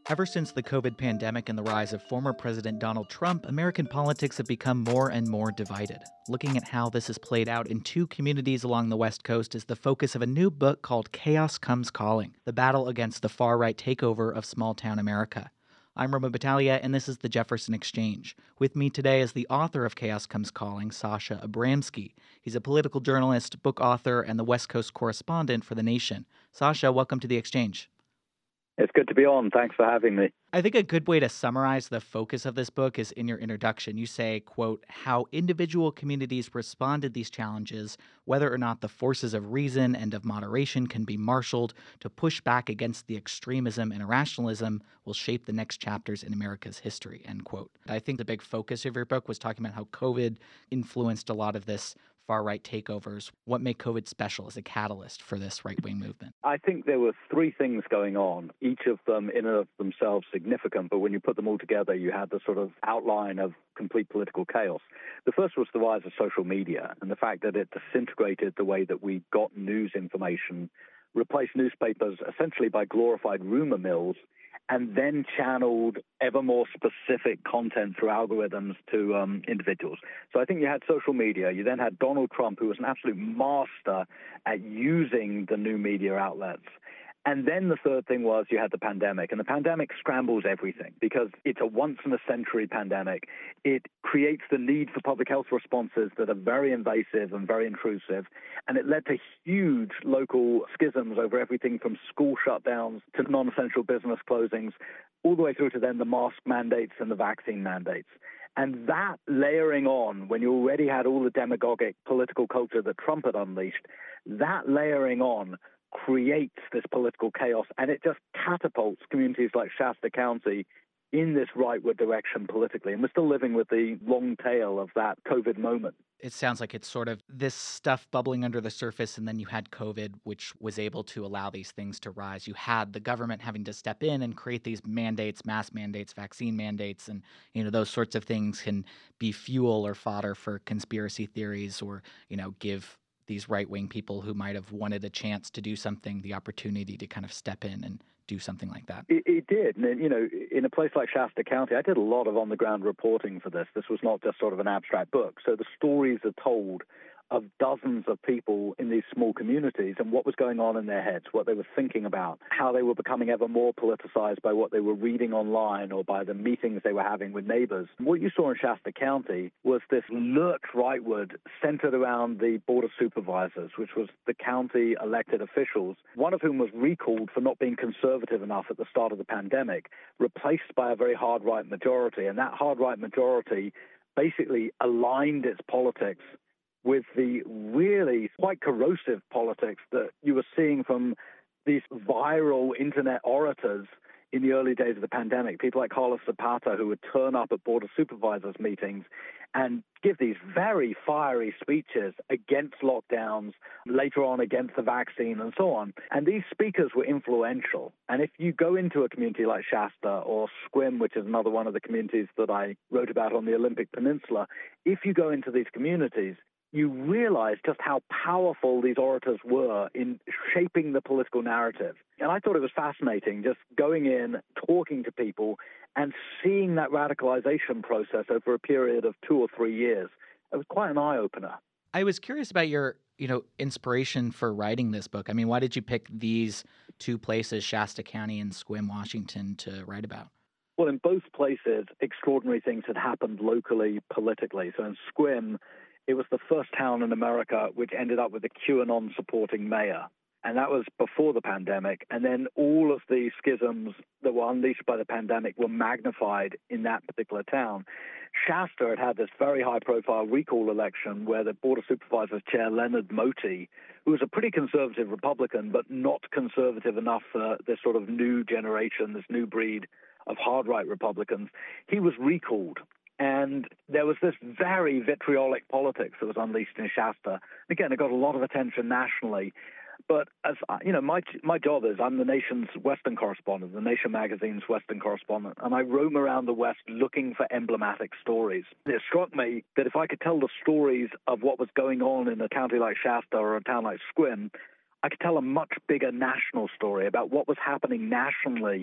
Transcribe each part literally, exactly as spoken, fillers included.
Ever since the COVID pandemic and the rise of former President Donald Trump, American politics have become more and more divided. Looking at how this has played out in two communities along the West Coast is the focus of a new book called Chaos Comes Calling: The Battle Against the Far-Right Takeover of Small-Town America. I'm Roma Battaglia, and this is the Jefferson Exchange. With me today is the author of Chaos Comes Calling, Sasha Abramsky. He's a political journalist, book author, and the West Coast correspondent for The Nation. Sasha, welcome to the Exchange. It's good to be on. Thanks for having me. I think a good way to summarize the focus of this book is in your introduction. You say, quote, how individual communities respond to these challenges, whether or not the forces of reason and of moderation can be marshaled to push back against the extremism and irrationalism, will shape the next chapters in America's history, end quote. I think the big focus of your book was talking about how COVID influenced a lot of this far-right takeovers. What made COVID special as a catalyst for this right-wing movement? I think there were three things going on, each of them in and of themselves significant, but when you put them all together, you had the sort of outline of complete political chaos. The first was the rise of social media and the fact that it disintegrated the way that we got news information, replaced newspapers essentially by glorified rumor mills, and then channeled ever more specific content through algorithms to um, individuals. So I think you had social media. You then had Donald Trump, who was an absolute master at using the new media outlets. And then the third thing was you had the pandemic. And the pandemic scrambles everything because it's a once-in-a-century pandemic. It creates the need for public health responses that are very invasive and very intrusive. And it led to huge local schisms over everything from school shutdowns to non-essential business closings, all the way through to then the mask mandates and the vaccine mandates. And that layering on, when you already had all the demagogic political culture that Trump had unleashed, that layering on creates this political chaos, and it just catapults communities like Shasta County in this rightward direction politically. And we're still living with the long tail of that COVID moment. It sounds like it's sort of this stuff bubbling under the surface, and then you had COVID, which was able to allow these things to rise. You had the government having to step in and create these mandates, mask mandates, vaccine mandates, and you know those sorts of things can be fuel or fodder for conspiracy theories, or you know give these right-wing people who might have wanted a chance to do something the opportunity to kind of step in and do something like that. It, it did. And, you know, in a place like Shasta County, I did a lot of on-the-ground reporting for this. This was not just sort of an abstract book. So the stories are told of dozens of people in these small communities and what was going on in their heads, what they were thinking about, how they were becoming ever more politicized by what they were reading online or by the meetings they were having with neighbors. What you saw in Shasta County was this lurch rightward centered around the Board of Supervisors, which was the county elected officials, one of whom was recalled for not being conservative enough at the start of the pandemic, replaced by a very hard right majority. And that hard right majority basically aligned its politics with the really quite corrosive politics that you were seeing from these viral internet orators in the early days of the pandemic. People like Carlos Zapata, who would turn up at Board of Supervisors meetings and give these very fiery speeches against lockdowns, later on against the vaccine and so on. And these speakers were influential. And if you go into a community like Shasta or Sequim, which is another one of the communities that I wrote about on the Olympic Peninsula, if you go into these communities, you realize just how powerful these orators were in shaping the political narrative. And I thought it was fascinating just going in, talking to people, and seeing that radicalization process over a period of two or three years. It was quite an eye-opener. I was curious about your, you know, inspiration for writing this book. I mean, why did you pick these two places, Shasta County and Sequim, Washington, to write about? Well, in both places, extraordinary things had happened locally, politically. So in Sequim, it was the first town in America which ended up with a QAnon-supporting mayor. And that was before the pandemic. And then all of the schisms that were unleashed by the pandemic were magnified in that particular town. Shasta had had this very high-profile recall election where the Board of Supervisors chair, Leonard Moty, who was a pretty conservative Republican, but not conservative enough for this sort of new generation, this new breed of hard-right Republicans, he was recalled. And there was this very vitriolic politics that was unleashed in Shasta. Again, it got a lot of attention nationally. But as you know, my my job is I'm the Nation's Western correspondent, the Nation magazine's Western correspondent, and I roam around the West looking for emblematic stories. It struck me that if I could tell the stories of what was going on in a county like Shasta or a town like Sequim, I could tell a much bigger national story about what was happening nationally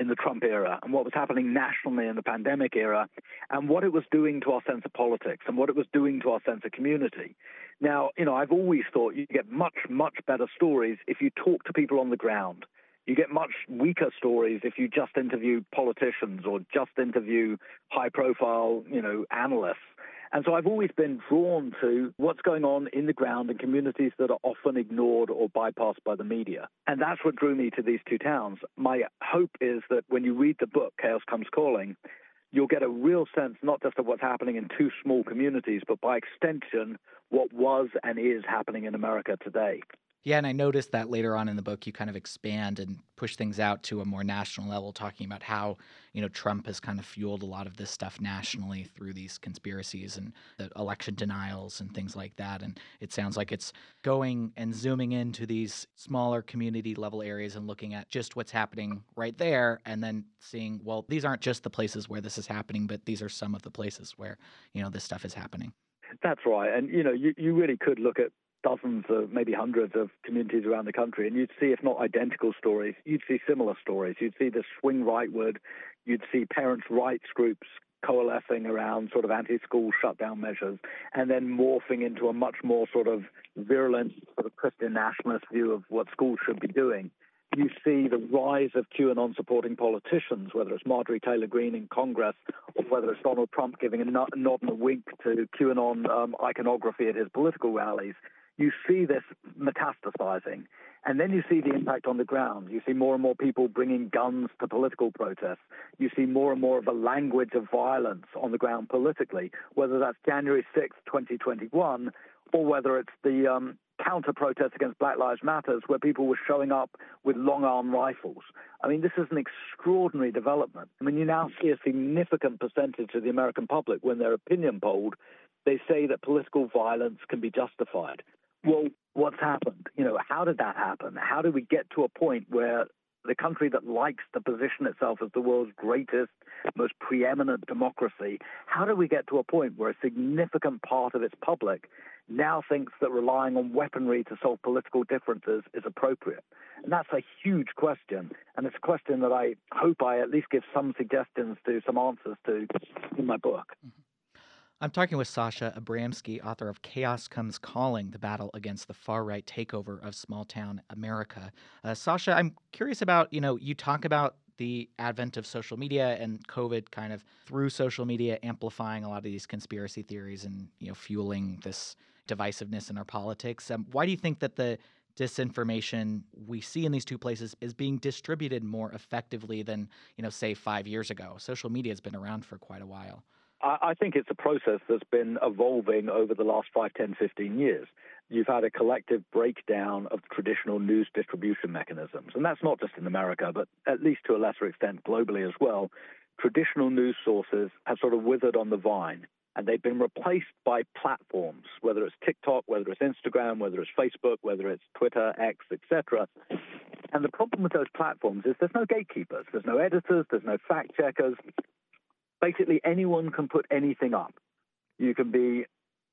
in the Trump era and what was happening nationally in the pandemic era and what it was doing to our sense of politics and what it was doing to our sense of community. Now, you know, I've always thought you get much, much better stories if you talk to people on the ground. You get much weaker stories if you just interview politicians or just interview high-profile, you know, analysts. And so I've always been drawn to what's going on in the ground in communities that are often ignored or bypassed by the media. And that's what drew me to these two towns. My hope is that when you read the book, Chaos Comes Calling, you'll get a real sense not just of what's happening in two small communities, but by extension, what was and is happening in America today. Yeah, and I noticed that later on in the book, you kind of expand and push things out to a more national level, talking about how, you know, Trump has kind of fueled a lot of this stuff nationally through these conspiracies and the election denials and things like that. And it sounds like it's going and zooming into these smaller community level areas and looking at just what's happening right there and then seeing, well, these aren't just the places where this is happening, but these are some of the places where, you know, this stuff is happening. That's right. And, you know, you, you really could look at dozens of maybe hundreds of communities around the country, and you'd see, if not identical stories, you'd see similar stories. You'd see the swing rightward, you'd see parents' rights groups coalescing around sort of anti-school shutdown measures, and then morphing into a much more sort of virulent sort of Christian nationalist view of what schools should be doing. You see the rise of QAnon supporting politicians, whether it's Marjorie Taylor Greene in Congress or whether it's Donald Trump giving a nod and a wink to QAnon um, iconography at his political rallies. You see this metastasizing, and then you see the impact on the ground. You see more and more people bringing guns to political protests. You see more and more of a language of violence on the ground politically, whether that's January sixth, twenty twenty-one, or whether it's the um, counter-protest against Black Lives Matter, where people were showing up with long-arm rifles. I mean, this is an extraordinary development. I mean, you now see a significant percentage of the American public, when they're opinion polled, they say that political violence can be justified. Well, what's happened? You know, how did that happen? How did we get to a point where the country that likes to position itself as the world's greatest, most preeminent democracy, how do we get to a point where a significant part of its public now thinks that relying on weaponry to solve political differences is appropriate? And that's a huge question, and it's a question that I hope I at least give some suggestions to, some answers to in my book. Mm-hmm. I'm talking with Sasha Abramsky, author of Chaos Comes Calling, the battle against the far-right takeover of small-town America. Uh, Sasha, I'm curious about, you know, you talk about the advent of social media and COVID kind of through social media amplifying a lot of these conspiracy theories and, you know, fueling this divisiveness in our politics. Um, why do you think that the disinformation we see in these two places is being distributed more effectively than, you know, say five years ago? Social media has been around for quite a while. I think it's a process that's been evolving over the last five, ten, fifteen years. You've had a collective breakdown of traditional news distribution mechanisms. And that's not just in America, but at least to a lesser extent globally as well. Traditional news sources have sort of withered on the vine, and they've been replaced by platforms, whether it's TikTok, whether it's Instagram, whether it's Facebook, whether it's Twitter, X, et cetera. And the problem with those platforms is there's no gatekeepers. There's no editors. There's no fact checkers. Basically, anyone can put anything up. You can be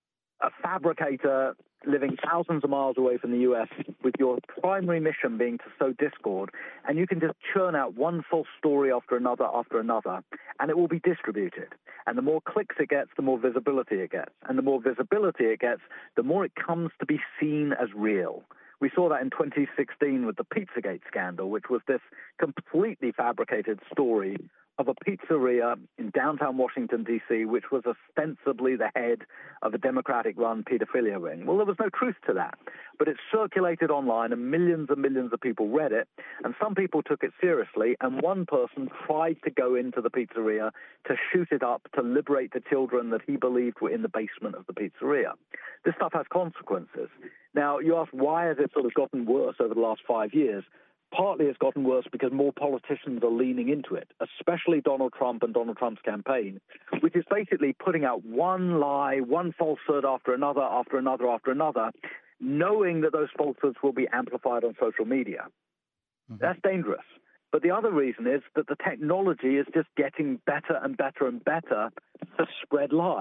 a fabricator living thousands of miles away from the U S with your primary mission being to sow discord, and you can just churn out one false story after another after another, and it will be distributed. And the more clicks it gets, the more visibility it gets. And the more visibility it gets, the more it comes to be seen as real. We saw that in twenty sixteen with the Pizzagate scandal, which was this completely fabricated story of a pizzeria in downtown Washington, D C, which was ostensibly the head of a Democratic-run pedophilia ring. Well, there was no truth to that, but it circulated online, and millions and millions of people read it, and some people took it seriously, and one person tried to go into the pizzeria to shoot it up to liberate the children that he believed were in the basement of the pizzeria. This stuff has consequences. Now, you ask, why has it sort of gotten worse over the last five years? Partly it's gotten worse because more politicians are leaning into it, especially Donald Trump and Donald Trump's campaign, which is basically putting out one lie, one falsehood after another, after another, after another, knowing that those falsehoods will be amplified on social media. Mm-hmm. That's dangerous. But the other reason is that the technology is just getting better and better and better to spread lies.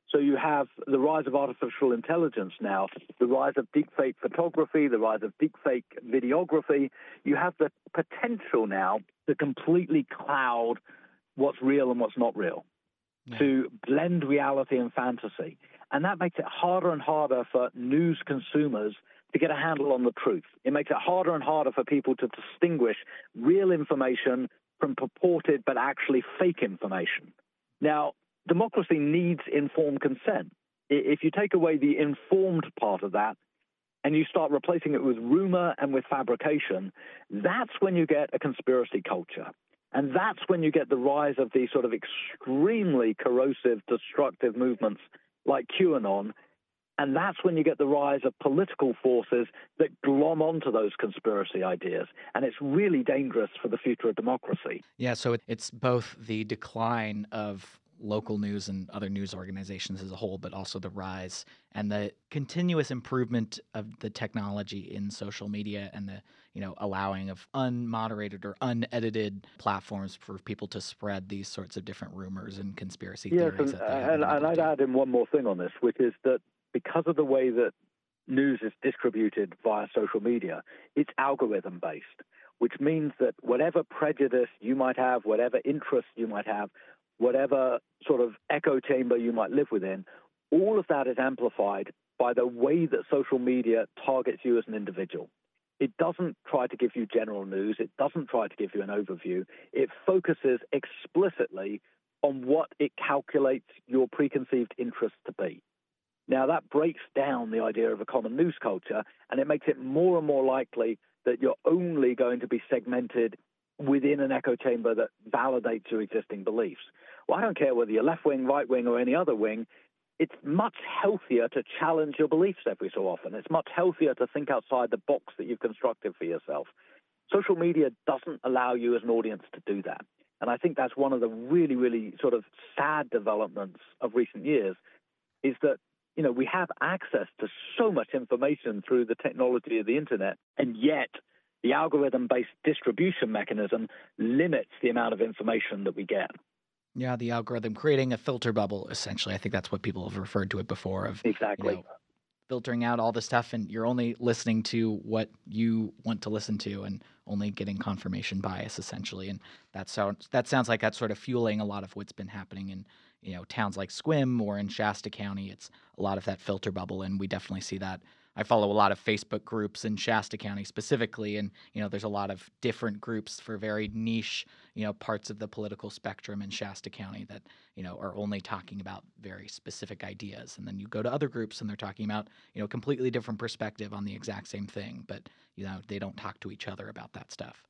So you have the rise of artificial intelligence now, the rise of deepfake photography, the rise of deepfake videography. You have the potential now to completely cloud what's real and what's not real, yeah. to blend reality and fantasy. And that makes it harder and harder for news consumers to get a handle on the truth. It makes it harder and harder for people to distinguish real information from purported but actually fake information. Now, democracy needs informed consent. If you take away the informed part of that and you start replacing it with rumor and with fabrication, that's when you get a conspiracy culture. And that's when you get the rise of these sort of extremely corrosive, destructive movements like QAnon. And that's when you get the rise of political forces that glom onto those conspiracy ideas. And it's really dangerous for the future of democracy. Yeah, so it's both the decline of local news and other news organizations as a whole, but also the rise and the continuous improvement of the technology in social media and the, you know, allowing of unmoderated or unedited platforms for people to spread these sorts of different rumors and conspiracy yes, theories. And, that they and, and I'd add in one more thing on this, which is that because of the way that news is distributed via social media, it's algorithm-based, which means that whatever prejudice you might have, whatever interest you might have, whatever sort of echo chamber you might live within, all of that is amplified by the way that social media targets you as an individual. It doesn't try to give you general news. It doesn't try to give you an overview. It focuses explicitly on what it calculates your preconceived interests to be. Now, that breaks down the idea of a common news culture, and it makes it more and more likely that you're only going to be segmented within an echo chamber that validates your existing beliefs. Well, I don't care whether you're left wing, right wing, or any other wing. It's much healthier to challenge your beliefs every so often. It's much healthier to think outside the box that you've constructed for yourself. Social media doesn't allow you as an audience to do that. And I think that's one of the really, really sort of sad developments of recent years is that, you know, we have access to so much information through the technology of the internet, and yet the algorithm-based distribution mechanism limits the amount of information that we get. Yeah, the algorithm creating a filter bubble, essentially. I think that's what people have referred to it before of exactly. You know, filtering out all the stuff, and you're only listening to what you want to listen to and only getting confirmation bias, essentially. And that sounds that sounds like that's sort of fueling a lot of what's been happening in, you know, towns like Sequim or in Shasta County. It's a lot of that filter bubble, and we definitely see that. I follow a lot of Facebook groups in Shasta County specifically, and, you know, there's a lot of different groups for very niche, you know, parts of the political spectrum in Shasta County that, you know, are only talking about very specific ideas. And then you go to other groups and they're talking about, you know, completely different perspective on the exact same thing, but, you know, they don't talk to each other about that stuff.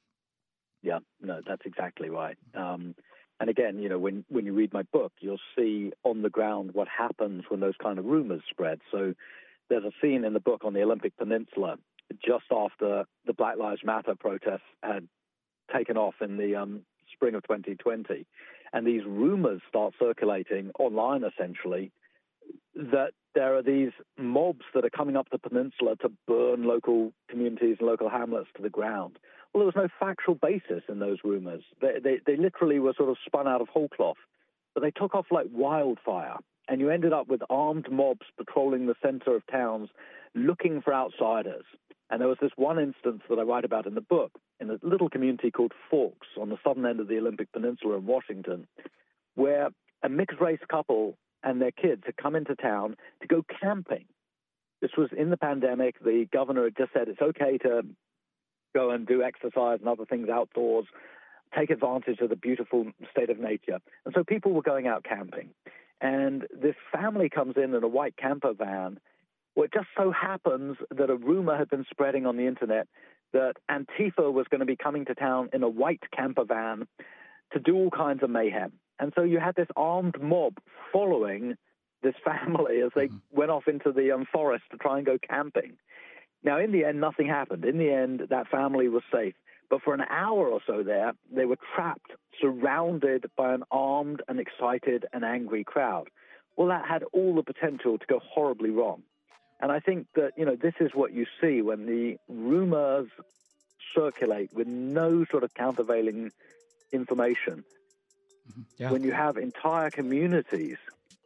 Yeah, no, that's exactly right. Um, and again, you know, when, when you read my book, you'll see on the ground what happens when those kind of rumors spread. So there's a scene in the book on the Olympic Peninsula just after the Black Lives Matter protests had taken off in the um, spring of twenty twenty. And these rumors start circulating online, essentially, that there are these mobs that are coming up the peninsula to burn local communities and local hamlets to the ground. Well, there was no factual basis in those rumors. They, they, they literally were sort of spun out of whole cloth. But they took off like wildfire. And you ended up with armed mobs patrolling the center of towns looking for outsiders. And there was this one instance that I write about in the book in a little community called Forks on the southern end of the Olympic Peninsula in Washington, where a mixed-race couple and their kids had come into town to go camping. This was in the pandemic. The governor had just said it's okay to go and do exercise and other things outdoors, take advantage of the beautiful state of nature. And so people were going out camping. And this family comes in in a white camper van. Well, it just so happens that a rumor had been spreading on the internet that Antifa was going to be coming to town in a white camper van to do all kinds of mayhem. And so you had this armed mob following this family as they mm-hmm. went off into the um, forest to try and go camping. Now, in the end, nothing happened. In the end, that family was safe. But for an hour or so there, they were trapped, surrounded by an armed and excited and angry crowd. Well, that had all the potential to go horribly wrong. And I think that, you know, this is what you see when the rumors circulate with no sort of countervailing information. Mm-hmm. Yeah. When you have entire communities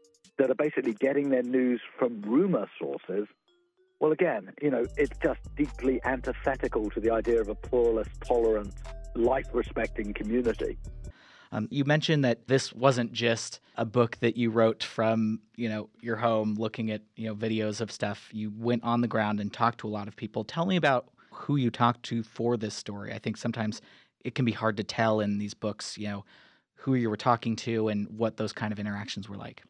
that are basically getting their news from rumor sources, well, again, you know, it's just deeply antithetical to the idea of a pluralist, tolerant, life-respecting community. Um, you mentioned that this wasn't just a book that you wrote from, you know, your home looking at, you know, videos of stuff. You went on the ground and talked to a lot of people. Tell me about who you talked to for this story. I think sometimes it can be hard to tell in these books, you know, who you were talking to and what those kind of interactions were like.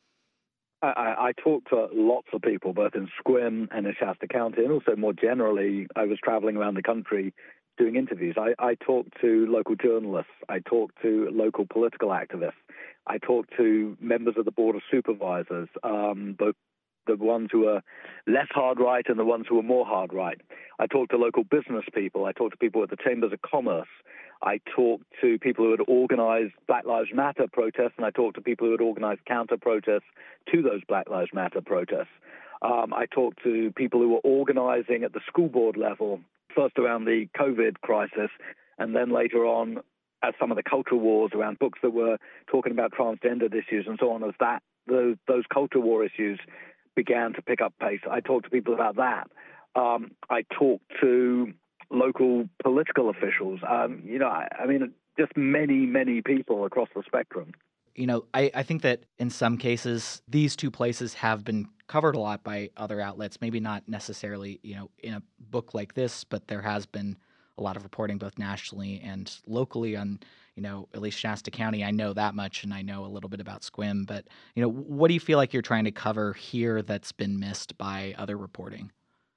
I, I talked to lots of people, both in Sequim and in Shasta County, and also more generally, I was traveling around the country doing interviews. I, I talked to local journalists. I talked to local political activists. I talked to members of the Board of Supervisors, um, both the ones who are less hard right and the ones who are more hard right. I talked to local business people. I talked to people at the Chambers of Commerce. I talked to people who had organized Black Lives Matter protests, and I talked to people who had organized counter-protests to those Black Lives Matter protests. Um, I talked to people who were organizing at the school board level, first around the COVID crisis, and then later on as some of the culture wars around books that were talking about transgender issues and so on, as that those, those culture war issues began to pick up pace. I talked to people about that. Um, I talked to local political officials. Um, you know, I, I mean, just many, many people across the spectrum. You know, I, I think that in some cases, these two places have been covered a lot by other outlets, maybe not necessarily, you know, in a book like this, but there has been a lot of reporting both nationally and locally on, you know, at least Shasta County. I know that much, and I know a little bit about Sequim, but, you know, what do you feel like you're trying to cover here that's been missed by other reporting?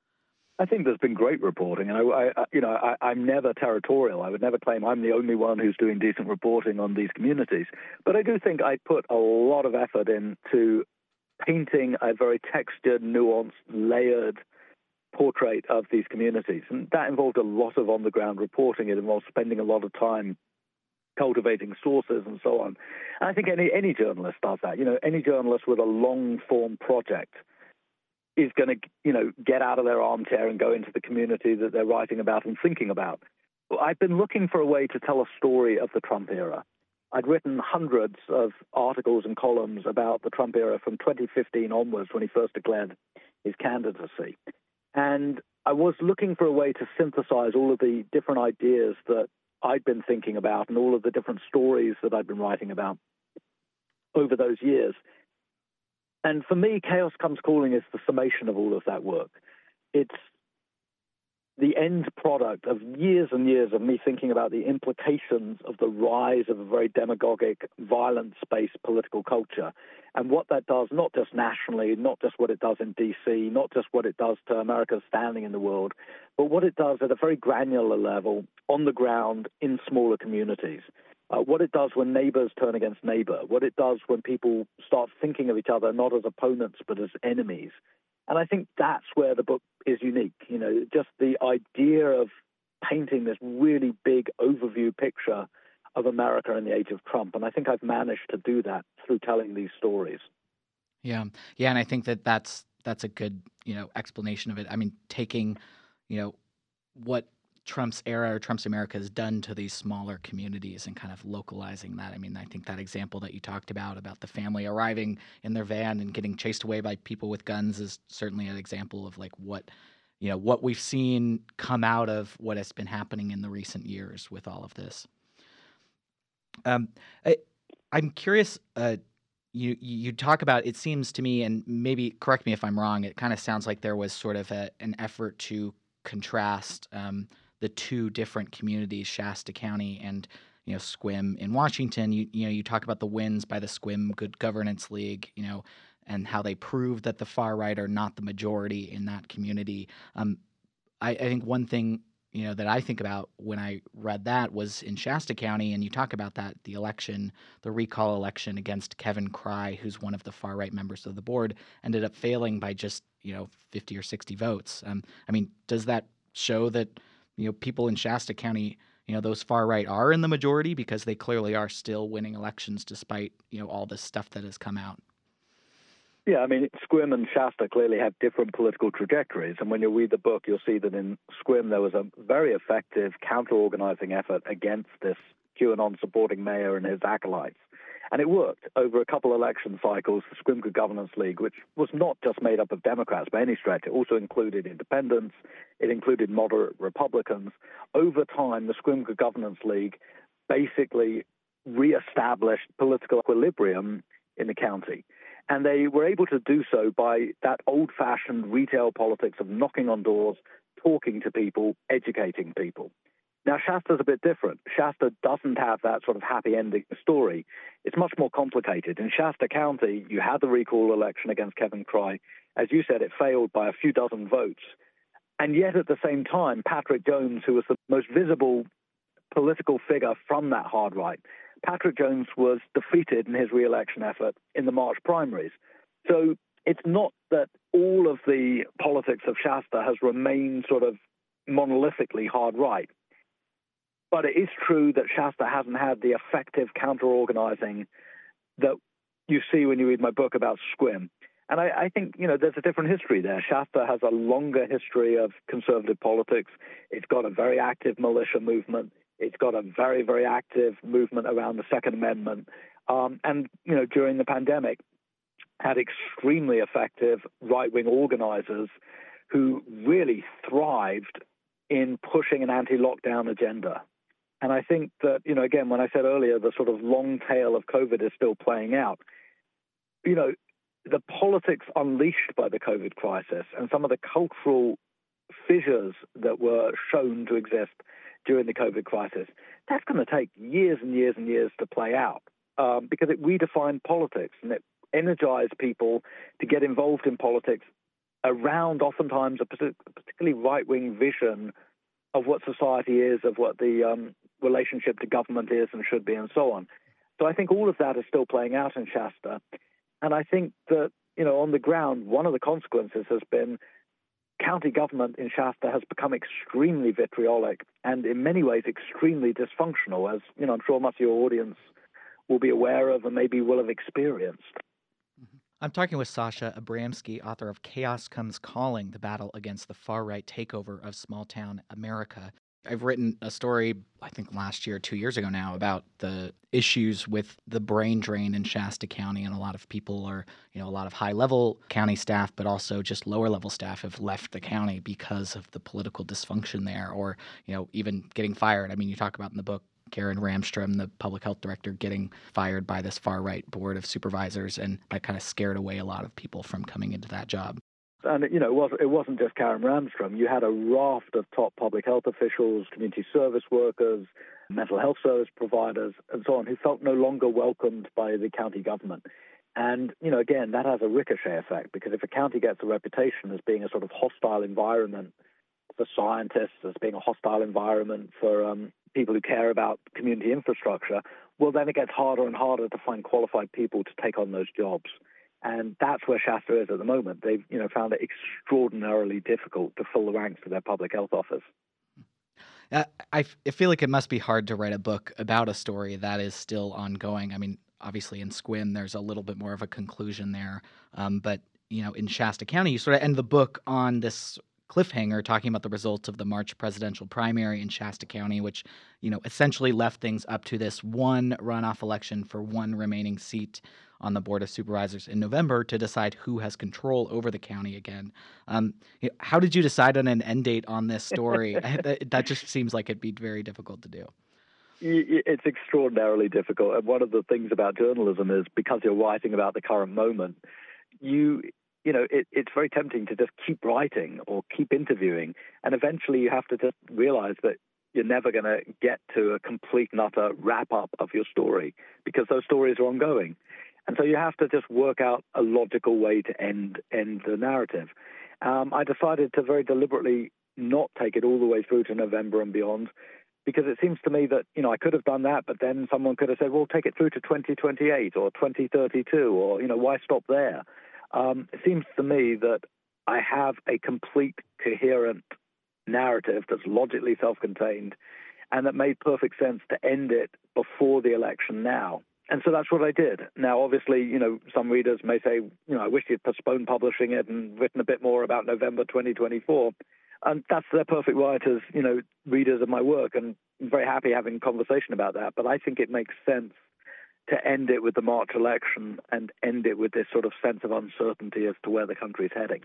I think there's been great reporting, and I, I you know, I, I'm never territorial. I would never claim I'm the only one who's doing decent reporting on these communities. But I do think I put a lot of effort into painting a very textured, nuanced, layered portrait of these communities, and that involved a lot of on-the-ground reporting. It involved spending a lot of time cultivating sources and so on. And I think any any journalist does that. You know, any journalist with a long-form project is going to, you know, get out of their armchair and go into the community that they're writing about and thinking about. I've been looking for a way to tell a story of the Trump era. I'd written hundreds of articles and columns about the Trump era from twenty fifteen onwards, when he first declared his candidacy. And I was looking for a way to synthesize all of the different ideas that I'd been thinking about and all of the different stories that I'd been writing about over those years. And for me, Chaos Comes Calling is the summation of all of that work. It's the end product of years and years of me thinking about the implications of the rise of a very demagogic, violence-based political culture and what that does, not just nationally, not just what it does in D C, not just what it does to America's standing in the world, but what it does at a very granular level on the ground in smaller communities. Uh, what it does when neighbors turn against neighbor, what it does when people start thinking of each other not as opponents but as enemies. And I think that's where the book is unique. You know, just the idea of painting this really big overview picture of America in the age of Trump. And I think I've managed to do that through telling these stories. Yeah. Yeah. And I think that that's, that's a good, you know, explanation of it. I mean, taking, you know, what Trump's era or Trump's America has done to these smaller communities and kind of localizing that. I mean, I think that example that you talked about, about the family arriving in their van and getting chased away by people with guns is certainly an example of like what, you know, what we've seen come out of what has been happening in the recent years with all of this. Um, I, I'm curious, uh, you, you talk about, it seems to me, and maybe correct me if I'm wrong, it kind of sounds like there was sort of a, an effort to contrast um, the two different communities, Shasta County and, you know, Sequim in Washington. You, you know, you talk about the wins by the Sequim Good Governance League, you know, and how they proved that the far right are not the majority in that community. Um, I, I think one thing, you know, that I think about when I read that was in Shasta County, and you talk about that, the election, the recall election against Kevin Cry, who's one of the far right members of the board, ended up failing by just, you know, fifty or sixty votes. Um, I mean, does that show that, you know, people in Shasta County, you know, those far right are in the majority because they clearly are still winning elections despite, you know, all this stuff that has come out? Yeah, I mean, Sequim and Shasta clearly have different political trajectories. And when you read the book, you'll see that in Sequim there was a very effective counter-organizing effort against this QAnon-supporting mayor and his acolytes. And it worked. Over a couple election cycles, the Sequim Governance League, which was not just made up of Democrats by any stretch, it also included independents, it included moderate Republicans. Over time, the Sequim Governance League basically reestablished political equilibrium in the county. And they were able to do so by that old-fashioned retail politics of knocking on doors, talking to people, educating people. Now, Shasta's a bit different. Shasta doesn't have that sort of happy ending story. It's much more complicated. In Shasta County, you had the recall election against Kevin Cry. As you said, it failed by a few dozen votes. And yet, at the same time, Patrick Jones, who was the most visible political figure from that hard right, Patrick Jones was defeated in his re-election effort in the March primaries. So it's not that all of the politics of Shasta has remained sort of monolithically hard right. But it is true that Shasta hasn't had the effective counter-organizing that you see when you read my book about Sequim. And I, I think, you know, there's a different history there. Shasta has a longer history of conservative politics. It's got a very active militia movement. It's got a very, very active movement around the Second Amendment. Um, and, you know, during the pandemic, had extremely effective right-wing organizers who really thrived in pushing an anti-lockdown agenda. And I think that, you know, again, when I said earlier, the sort of long tail of COVID is still playing out, you know, the politics unleashed by the COVID crisis and some of the cultural fissures that were shown to exist during the COVID crisis, that's going to take years and years and years to play out um, because it redefined politics and it energized people to get involved in politics around oftentimes a particularly right-wing vision of what society is, of what the um, relationship to government is and should be, and so on. So I think all of that is still playing out in Shasta. And I think that, you know, on the ground, one of the consequences has been county government in Shasta has become extremely vitriolic and in many ways extremely dysfunctional, as, you know, I'm sure much of your audience will be aware of and maybe will have experienced. I'm talking with Sasha Abramsky, author of Chaos Comes Calling, the battle against the far-right takeover of small-town America. I've written a story, I think last year, two years ago now, about the issues with the brain drain in Shasta County, and a lot of people are, you know, a lot of high-level county staff, but also just lower-level staff have left the county because of the political dysfunction there, or, you know, even getting fired. I mean, you talk about in the book Karen Ramstrom, the public health director, getting fired by this far-right board of supervisors, and that kind of scared away a lot of people from coming into that job. And, you know, it wasn't, it wasn't just Karen Ramstrom. You had a raft of top public health officials, community service workers, mental health service providers, and so on, who felt no longer welcomed by the county government. And, you know, again, that has a ricochet effect, because if a county gets a reputation as being a sort of hostile environment for scientists, as being a hostile environment for um, people who care about community infrastructure, well, then it gets harder and harder to find qualified people to take on those jobs. And that's where Shasta is at the moment. They've, you know, found it extraordinarily difficult to fill the ranks of their public health office. Uh, I, f- I feel like it must be hard to write a book about a story that is still ongoing. I mean, obviously in Sequim, there's a little bit more of a conclusion there. Um, but, you know, in Shasta County, you sort of end the book on this cliffhanger talking about the results of the March presidential primary in Shasta County, which, you know, essentially left things up to this one runoff election for one remaining seat on the Board of Supervisors in November to decide who has control over the county again. Um, how did you decide on an end date on this story? That just seems like it'd be very difficult to do. It's extraordinarily difficult. And one of the things about journalism is, because you're writing about the current moment, you you know, it, it's very tempting to just keep writing or keep interviewing. And eventually you have to just realize that you're never going to get to a complete and utter wrap-up of your story, because those stories are ongoing. And so you have to just work out a logical way to end end the narrative. Um, I decided to very deliberately not take it all the way through to November and beyond, because it seems to me that, you know, I could have done that, but then someone could have said, well, take it through to twenty twenty-eight or twenty thirty-two, or, you know, why stop there? Um, it seems to me that I have a complete, coherent narrative that's logically self-contained and that made perfect sense to end it before the election now. And so that's what I did. Now, obviously, you know, some readers may say, you know, I wish you'd postponed publishing it and written a bit more about November twenty twenty-four. And that's their perfect right as, you know, readers of my work, and I'm very happy having a conversation about that. But I think it makes sense to end it with the March election and end it with this sort of sense of uncertainty as to where the country is heading.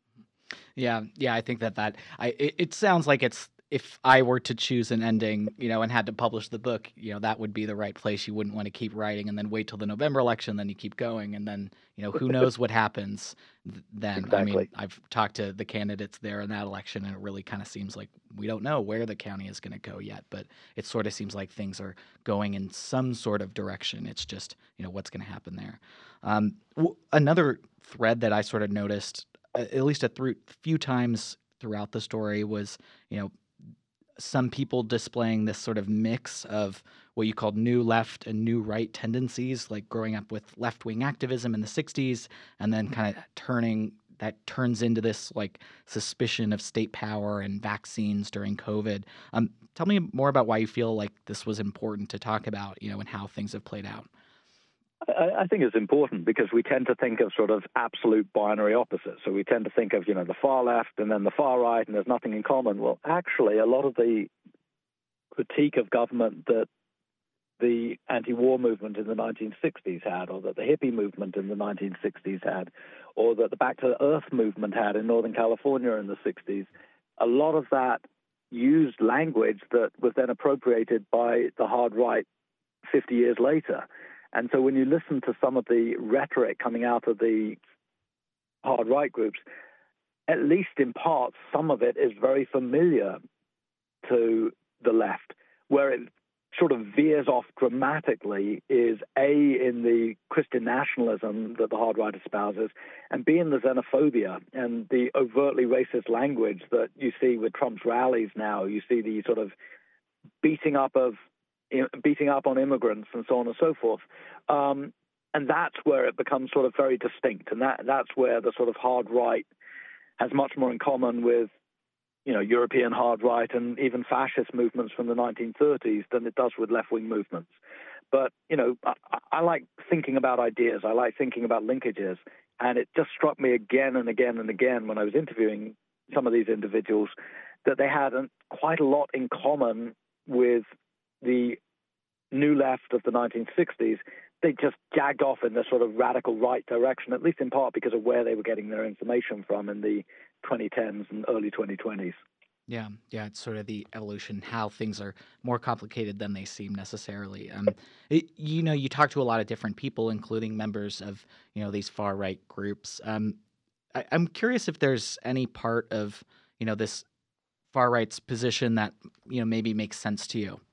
Yeah, yeah, I think that that I it, it sounds like it's if I were to choose an ending, you know, and had to publish the book, you know, that would be the right place. You wouldn't want to keep writing and then wait till the November election, then you keep going, and then, you know, who knows what happens th- then. I mean, Exactly. I've talked to the candidates there in that election, and it really kind of seems like we don't know where the county is going to go yet, but it sort of seems like things are going in some sort of direction. It's just, you know, what's going to happen there. Um, w- another thread that I sort of noticed, uh, at least a through, few times throughout the story, was, you know, some people displaying this sort of mix of what you called new left and new right tendencies, like growing up with left-wing activism in the sixties and then kind of turning that turns into this like suspicion of state power and vaccines during COVID. Um, tell me more about why you feel like this was important to talk about, you know, and how things have played out. I, I think it's important because we tend to think of sort of absolute binary opposites. So we tend to think of, you know, the far left and then the far right, and there's nothing in common. Well, actually, a lot of the critique of government that the anti-war movement in the nineteen sixties had, or that the hippie movement in the nineteen sixties had, or that the Back to the Earth movement had in Northern California in the sixties, a lot of that used language that was then appropriated by the hard right fifty years later. And so when you listen to some of the rhetoric coming out of the hard right groups, at least in part, some of it is very familiar to the left. Where it sort of veers off dramatically is A, in the Christian nationalism that the hard right espouses, and B, in the xenophobia and the overtly racist language that you see with Trump's rallies now. You see the sort of beating up of beating up on immigrants and so on and so forth. Um, and that's where it becomes sort of very distinct. And that that's where the sort of hard right has much more in common with, you know, European hard right and even fascist movements from the nineteen thirties than it does with left-wing movements. But, you know, I, I like thinking about ideas. I like thinking about linkages. And it just struck me again and again and again when I was interviewing some of these individuals that they had an, quite a lot in common with the new left of the nineteen sixties. They just jagged off in this sort of radical right direction, at least in part because of where they were getting their information from in the twenty tens and early twenty twenties. Yeah, yeah, it's sort of the evolution, how things are more complicated than they seem necessarily. Um, it, you know, you talk to a lot of different people, including members of, you know, these far right groups. Um, I, I'm curious if there's any part of, you know, this far right's position that, you know, maybe makes sense to you.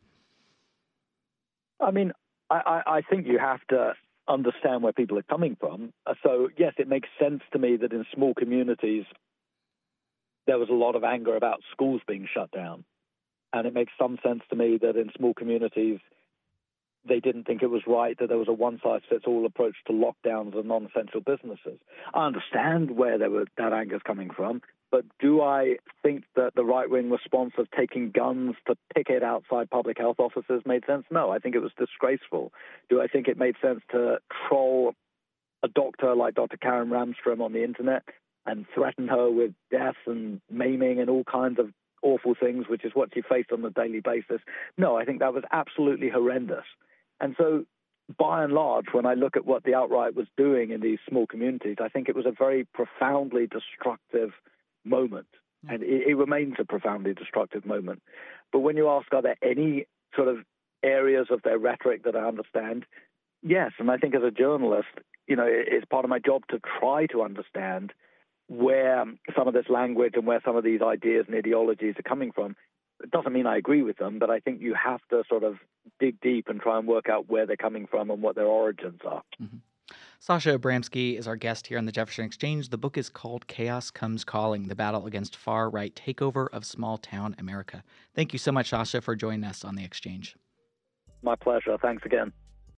I mean, I, I think you have to understand where people are coming from. So, yes, it makes sense to me that in small communities, there was a lot of anger about schools being shut down. And it makes some sense to me that in small communities, they didn't think it was right that there was a one-size-fits-all approach to lockdowns of non-essential businesses. I understand where there were, that anger is coming from, but do I think that the right-wing response of taking guns to picket outside public health offices made sense? No, I think it was disgraceful. Do I think it made sense to troll a doctor like Doctor Karen Ramstrom on the internet and threaten her with death and maiming and all kinds of awful things, which is what she faced on a daily basis? No, I think that was absolutely horrendous. And so, by and large, when I look at what the alt-right was doing in these small communities, I think it was a very profoundly destructive moment. And it, it remains a profoundly destructive moment. But when you ask, are there any sort of areas of their rhetoric that I understand? Yes. And I think as a journalist, you know, it, it's part of my job to try to understand where some of this language and where some of these ideas and ideologies are coming from. It doesn't mean I agree with them, but I think you have to sort of dig deep and try and work out where they're coming from and what their origins are. Mm-hmm. Sasha Abramsky is our guest here on the Jefferson Exchange. The book is called Chaos Comes Calling, The Battle Against Far-Right Takeover of Small-Town America. Thank you so much, Sasha, for joining us on the Exchange. My pleasure. Thanks again.